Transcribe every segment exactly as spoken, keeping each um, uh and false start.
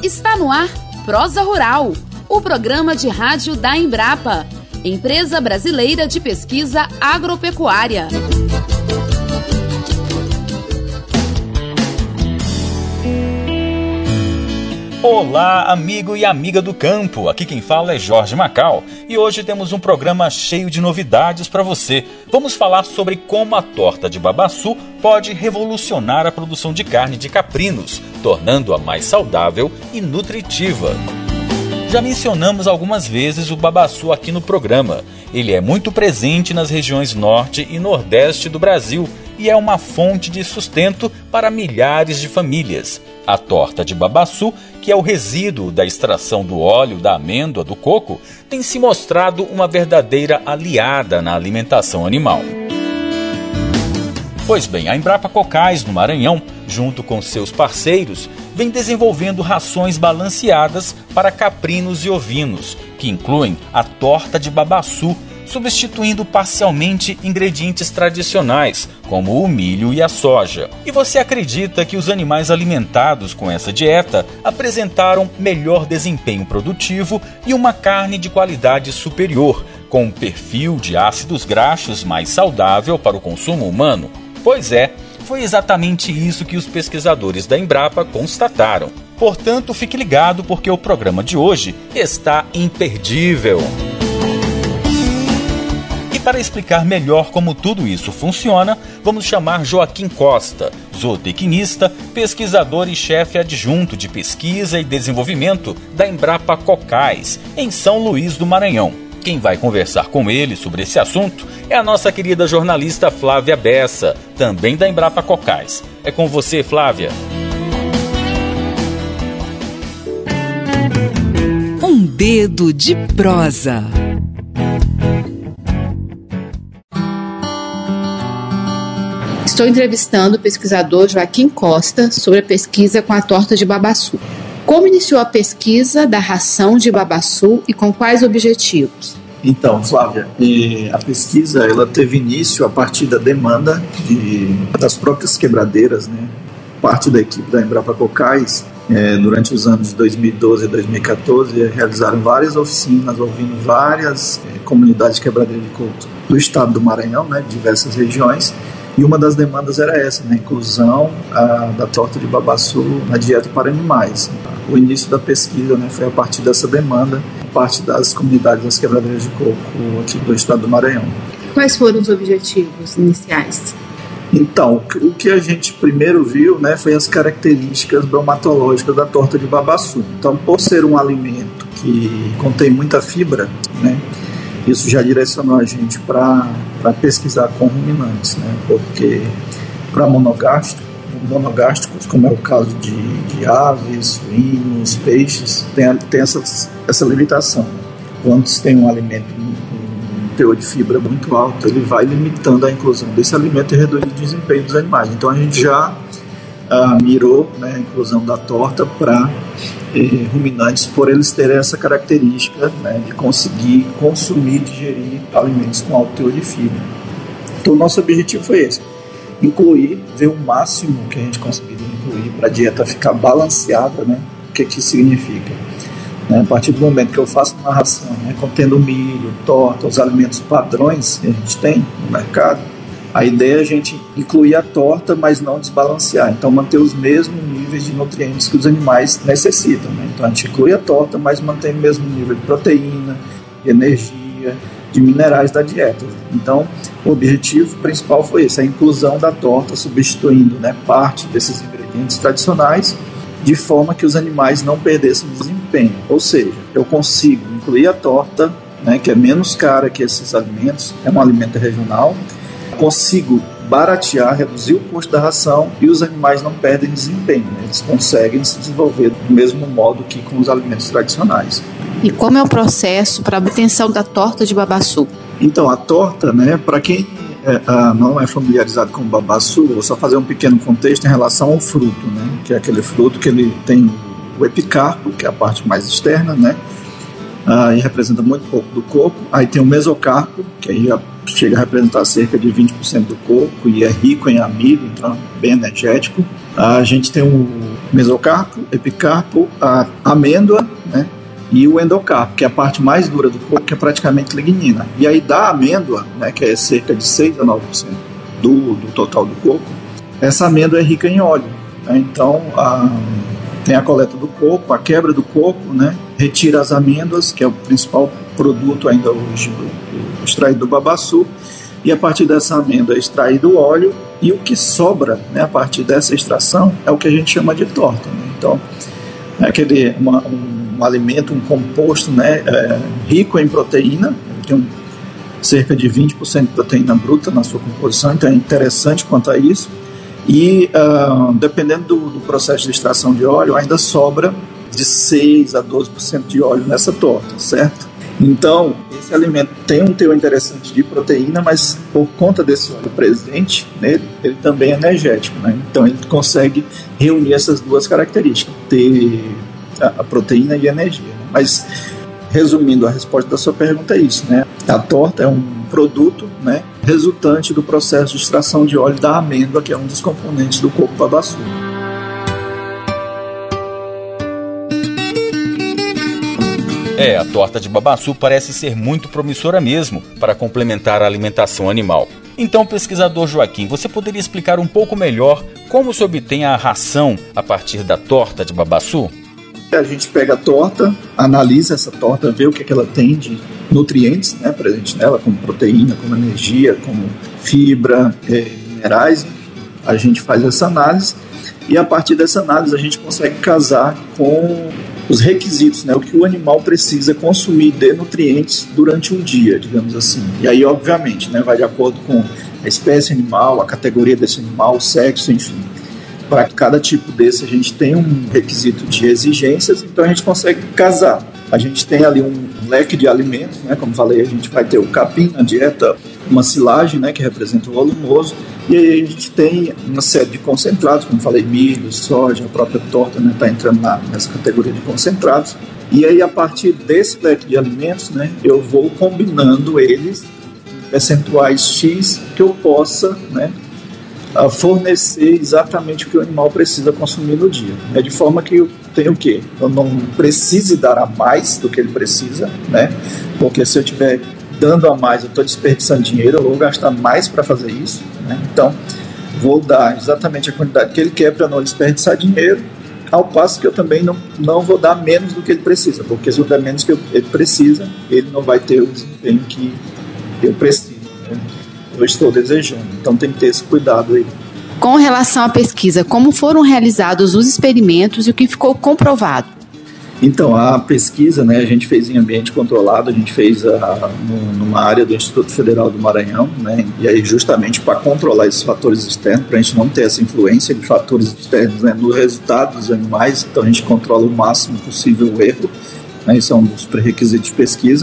Está no ar Prosa Rural, o programa de rádio da Embrapa, Empresa Brasileira de Pesquisa Agropecuária. Olá, amigo e amiga do campo, aqui quem fala é Jorge Macau e hoje temos um programa cheio de novidades para você. Vamos falar sobre como a torta de babaçu pode revolucionar a produção de carne de caprinos, tornando-a mais saudável e nutritiva. Já mencionamos algumas vezes o babaçu aqui no programa. Ele é muito presente nas regiões norte e nordeste do Brasil e é uma fonte de sustento para milhares de famílias. A torta de babaçu, que é o resíduo da extração do óleo da amêndoa do coco, tem se mostrado uma verdadeira aliada na alimentação animal. Pois bem, a Embrapa Cocais, no Maranhão, junto com seus parceiros, vem desenvolvendo rações balanceadas para caprinos e ovinos, que incluem a torta de babaçu, substituindo parcialmente ingredientes tradicionais, como o milho e a soja. E você acredita que os animais alimentados com essa dieta apresentaram melhor desempenho produtivo e uma carne de qualidade superior, com um perfil de ácidos graxos mais saudável para o consumo humano? Pois é, foi exatamente isso que os pesquisadores da Embrapa constataram. Portanto, fique ligado porque o programa de hoje está imperdível. Para explicar melhor como tudo isso funciona, vamos chamar Joaquim Costa, zootecnista, pesquisador e chefe adjunto de pesquisa e desenvolvimento da Embrapa Cocais, em São Luís do Maranhão. Quem vai conversar com ele sobre esse assunto é a nossa querida jornalista Flávia Bessa, também da Embrapa Cocais. É com você, Flávia. Um dedo de prosa. Estou entrevistando o pesquisador Joaquim Costa sobre a pesquisa com a torta de babaçu. Como iniciou a pesquisa da ração de babaçu e com quais objetivos? Então, Flávia, a pesquisa ela teve início a partir da demanda de, das próprias quebradeiras, né? Parte da equipe da Embrapa Cocais, é, durante os anos de dois mil e doze e dois mil e catorze, realizaram várias oficinas, ouvindo várias é, comunidades de quebradeira de coco do estado do Maranhão, né, de diversas regiões. E uma das demandas era essa, né, a inclusão a, da torta de babaçu na dieta para animais. O início da pesquisa, né, foi a partir dessa demanda, parte das comunidades das quebradeiras de coco aqui do estado do Maranhão. Quais foram os objetivos iniciais? Então, o que a gente primeiro viu, né, foi as características bromatológicas da torta de babaçu. Então, por ser um alimento que contém muita fibra, né, isso já direcionou a gente para pesquisar com ruminantes, né? Porque para monogástricos, monogástricos, como é o caso de, de aves, suínos, peixes, tem, tem essa, essa limitação. Quando se tem um alimento com um teor de fibra muito alto, ele vai limitando a inclusão desse alimento e reduzindo o desempenho dos animais. Então a gente já ah, mirou, né, a inclusão da torta para Eh, ruminantes, por eles terem essa característica, né, de conseguir consumir e digerir alimentos com alto teor de fibra. Então, nosso objetivo foi esse: incluir, ver o máximo que a gente conseguiria incluir para a dieta ficar balanceada, né? O que que isso significa? Né, a partir do momento que eu faço uma ração, né, contendo milho, torta, os alimentos padrões que a gente tem no mercado, a ideia é a gente incluir a torta, mas não desbalancear. Então, manter os mesmos níveis de nutrientes que os animais necessitam, né? Então, a gente inclui a torta, mas mantém o mesmo nível de proteína, de energia, de minerais da dieta. Então, o objetivo principal foi esse, a inclusão da torta, substituindo, né, parte desses ingredientes tradicionais, de forma que os animais não perdessem desempenho. Ou seja, eu consigo incluir a torta, né, que é menos cara que esses alimentos, é um alimento regional, consigo baratear, reduzir o custo da ração e os animais não perdem desempenho, né? Eles conseguem se desenvolver do mesmo modo que com os alimentos tradicionais. E como é o processo para a obtenção da torta de babaçu? Então, a torta, né, para quem é, ah, não é familiarizado com o babaçu, vou só fazer um pequeno contexto em relação ao fruto, né, que é aquele fruto que ele tem o epicarpo, que é a parte mais externa, né, ah, e representa muito pouco do coco. Aí tem o mesocarpo, que aí já chega a representar cerca de vinte por cento do coco e é rico em amido, então é bem energético. A gente tem o mesocarpo, epicarpo, a amêndoa, né? E o endocarpo, que é a parte mais dura do coco, que é praticamente lignina. E aí da amêndoa, né, que é cerca de seis a nove por cento do, do total do coco, essa amêndoa é rica em óleo. Né? Então, a, tem a coleta do coco, a quebra do coco, né, retira as amêndoas, que é o principal produto ainda hoje do, do extraído do babaçu, e a partir dessa amêndoa é extraído o óleo, e o que sobra, né, a partir dessa extração é o que a gente chama de torta. Né? Então, é aquele, uma, um um alimento, um composto, né, é, rico em proteína, tem um, cerca de vinte por cento de proteína bruta na sua composição, então é interessante quanto a isso. E uh, dependendo do, do processo de extração de óleo, ainda sobra de seis a doze por cento de óleo nessa torta, certo? Então, esse alimento tem um teor interessante de proteína, mas por conta desse óleo presente nele, ele também é energético, né? Então ele consegue reunir essas duas características, ter a proteína e a energia. Mas, resumindo a resposta da sua pergunta, é isso, né? A torta é um produto, né, resultante do processo de extração de óleo da amêndoa, que é um dos componentes do coco babaçu. É, a torta de babaçu parece ser muito promissora mesmo para complementar a alimentação animal. Então, pesquisador Joaquim, você poderia explicar um pouco melhor como se obtém a ração a partir da torta de babaçu? A gente pega a torta, analisa essa torta, vê o que, é que ela tem de nutrientes, né, presente nela, como proteína, como energia, como fibra, é, minerais. A gente faz essa análise e a partir dessa análise a gente consegue casar com os requisitos, né, o que o animal precisa consumir de nutrientes durante um dia, digamos assim. E aí, obviamente, né, vai de acordo com a espécie animal, a categoria desse animal, o sexo, enfim. Para cada tipo desse a gente tem um requisito de exigências, então a gente consegue casar. A gente tem ali um leque de alimentos, né? Como falei, a gente vai ter o capim na dieta, uma silagem, né, que representa o volumoso, e aí a gente tem uma série de concentrados, como falei, milho, soja, a própria torta, né, está entrando na, nessa categoria de concentrados. E aí a partir desse leque de alimentos, né, eu vou combinando eles em percentuais X que eu possa, né, a fornecer exatamente o que o animal precisa consumir no dia. É de forma que eu tenho o quê? Eu não precise dar a mais do que ele precisa, né? Porque se eu estiver dando a mais, eu estou desperdiçando dinheiro, eu vou gastar mais para fazer isso, né? Então, vou dar exatamente a quantidade que ele quer para não desperdiçar dinheiro, ao passo que eu também não, não vou dar menos do que ele precisa, porque se eu der menos do que ele precisa, ele não vai ter o desempenho que eu preciso, né? Eu estou desejando. Então tem que ter esse cuidado aí. Com relação à pesquisa, como foram realizados os experimentos e o que ficou comprovado? Então, a pesquisa, né, a gente fez em ambiente controlado, a gente fez a, numa área do Instituto Federal do Maranhão, né, e aí justamente para controlar esses fatores externos, para a gente não ter essa influência de fatores externos, né, no resultado dos animais, então a gente controla o máximo possível o erro, né, isso é um dos pré-requisitos de pesquisa.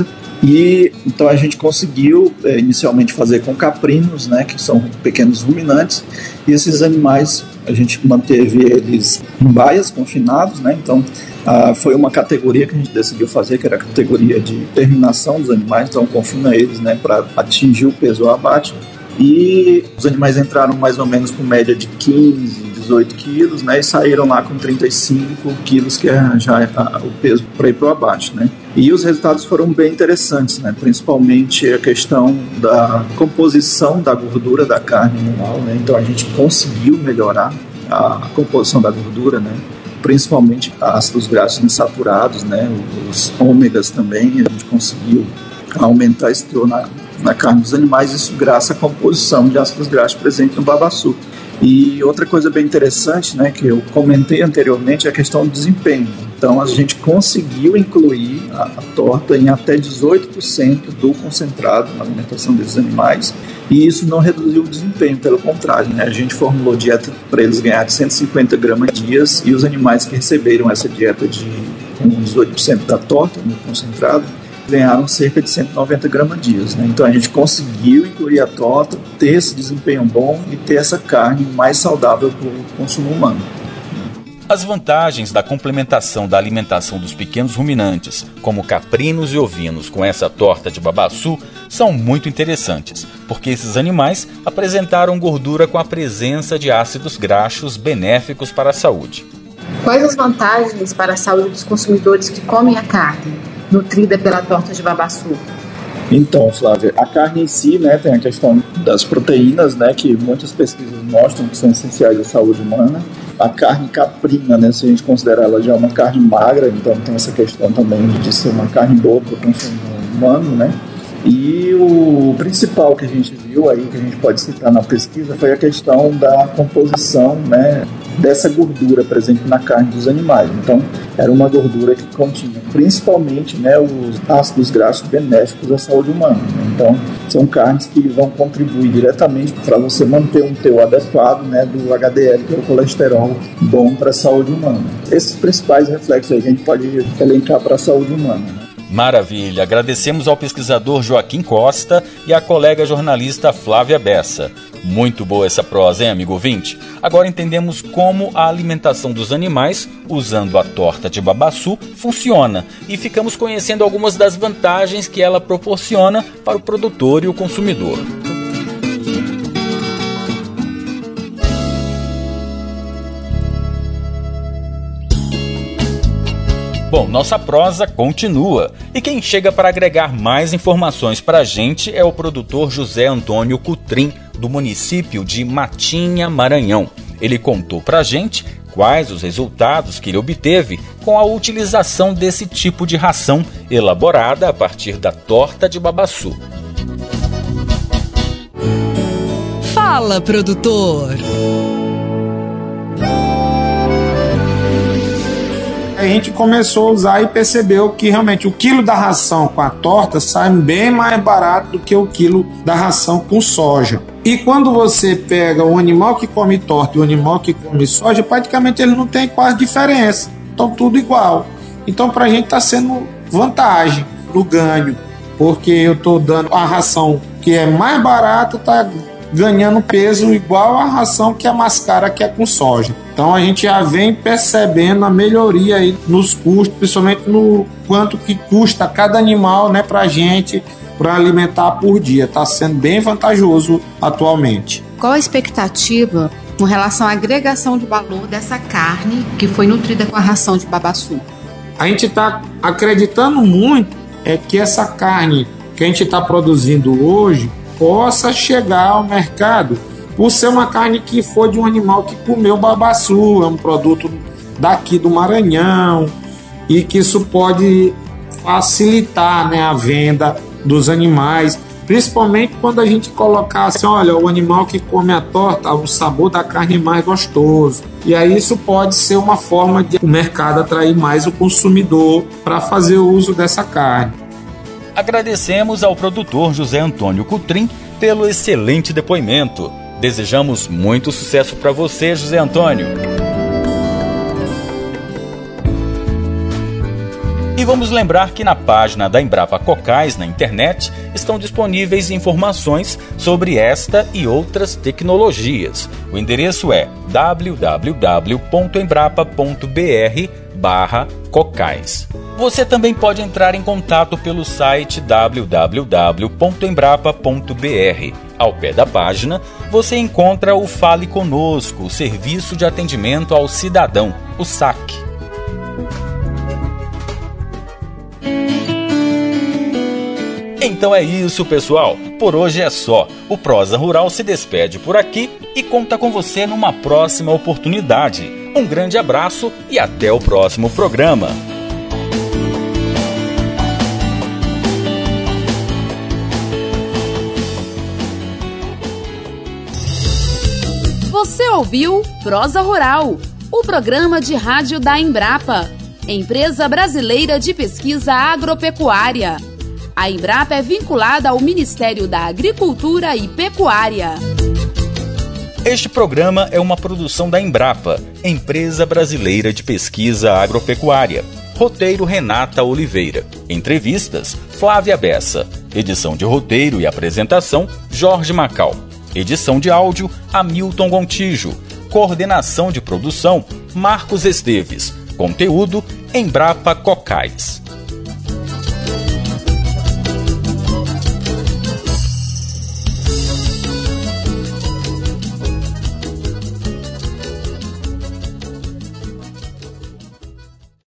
E então a gente conseguiu é, inicialmente fazer com caprinos, né, que são pequenos ruminantes, e esses animais a gente manteve eles em baias, confinados, né, então ah, foi uma categoria que a gente decidiu fazer, que era a categoria de terminação dos animais, então confina eles, né, para atingir o peso ao abate, e os animais entraram mais ou menos com média de quinze, dezoito quilos, né, e saíram lá com trinta e cinco quilos, que é já é o peso para ir para o abate, né. E os resultados foram bem interessantes, né, principalmente a questão da composição da gordura da carne animal, né, então a gente conseguiu melhorar a composição da gordura, né, principalmente ácidos graxos insaturados, né, os ômegas também, a gente conseguiu aumentar esse teor na, na carne dos animais, isso graças à composição de ácidos graxos presente no babaçu. E outra coisa bem interessante, né, que eu comentei anteriormente, é a questão do desempenho. Então a gente conseguiu incluir a, a torta em até dezoito por cento do concentrado na alimentação desses animais, e isso não reduziu o desempenho, pelo contrário, né, a gente formulou dieta para eles ganharem cento e cinquenta gramas dias, e os animais que receberam essa dieta de com dezoito por cento da torta no concentrado ganharam cerca de cento e noventa gramas dias, né? Então a gente conseguiu incluir a torta, ter esse desempenho bom e ter essa carne mais saudável para o consumo humano. As vantagens da complementação da alimentação dos pequenos ruminantes, como caprinos e ovinos, com essa torta de babaçu, são muito interessantes, porque esses animais apresentaram gordura com a presença de ácidos graxos benéficos para a saúde. Quais as vantagens para a saúde dos consumidores que comem a carne nutrida pela torta de babaçu? Então, Flávia, a carne em si, né, tem a questão das proteínas, né, que muitas pesquisas mostram que são essenciais à saúde humana. A carne caprina, né, se a gente considerar ela já uma carne magra, então tem essa questão também de ser uma carne boa para o consumo humano, né? E o principal que a gente viu aí, que a gente pode citar na pesquisa, foi a questão da composição, né, dessa gordura presente na carne dos animais. Então, era uma gordura que continha principalmente, né, os ácidos graxos benéficos à saúde humana. Então, são carnes que vão contribuir diretamente para você manter um teor adequado, né, do H D L, que é o colesterol bom para a saúde humana. Esses principais reflexos aí a gente pode elencar para a saúde humana. Maravilha! Agradecemos ao pesquisador Joaquim Costa e à colega jornalista Flávia Bessa. Muito boa essa prosa, hein, amigo ouvinte? Agora entendemos como a alimentação dos animais, usando a torta de babaçu, funciona e ficamos conhecendo algumas das vantagens que ela proporciona para o produtor e o consumidor. Bom, nossa prosa continua. E quem chega para agregar mais informações para a gente é o produtor José Antônio Cutrim, do município de Matinha, Maranhão. Ele contou para a gente quais os resultados que ele obteve com a utilização desse tipo de ração elaborada a partir da torta de babaçu. Fala, produtor! A gente começou a usar e percebeu que realmente o quilo da ração com a torta sai bem mais barato do que o quilo da ração com soja. E quando você pega o animal que come torta e o animal que come soja, praticamente ele não tem quase diferença. Estão tudo igual. Então para a gente está sendo vantagem no ganho, porque eu estou dando a ração que é mais barata, está ganhando peso igual a ração que é mais cara, que é com soja. Então a gente já vem percebendo a melhoria aí nos custos, principalmente no quanto que custa cada animal, né, pra gente, para alimentar por dia. Está sendo bem vantajoso atualmente. Qual a expectativa com relação à agregação de valor dessa carne que foi nutrida com a ração de babaçu? A gente está acreditando muito é que essa carne que a gente está produzindo hoje possa chegar ao mercado por ser uma carne que foi de um animal que comeu babaçu, é um produto daqui do Maranhão, e que isso pode facilitar, né, a venda dos animais, principalmente quando a gente colocar assim, olha, o animal que come a torta, o sabor da carne é mais gostoso. E aí isso pode ser uma forma de o mercado atrair mais o consumidor para fazer o uso dessa carne. Agradecemos ao produtor José Antônio Cutrim pelo excelente depoimento. Desejamos muito sucesso para você, José Antônio. E vamos lembrar que na página da Embrapa Cocais na internet estão disponíveis informações sobre esta e outras tecnologias. O endereço é w w w ponto embrapa ponto b r barra cocais. Você também pode entrar em contato pelo site w w w ponto embrapa ponto b r. Ao pé da página, você encontra o Fale Conosco, o Serviço de Atendimento ao Cidadão, o S A C. Então é isso, pessoal. Por hoje é só. O Prosa Rural se despede por aqui e conta com você numa próxima oportunidade. Um grande abraço e até o próximo programa. Você ouviu Prosa Rural, o programa de rádio da Embrapa, Empresa Brasileira de Pesquisa Agropecuária. A Embrapa é vinculada ao Ministério da Agricultura e Pecuária. Este programa é uma produção da Embrapa, Empresa Brasileira de Pesquisa Agropecuária. Roteiro Renata Oliveira. Entrevistas Flávia Bessa. Edição de roteiro e apresentação Jorge Macal. Edição de áudio Hamilton Gontijo. Coordenação de produção Marcos Esteves. Conteúdo Embrapa Cocais.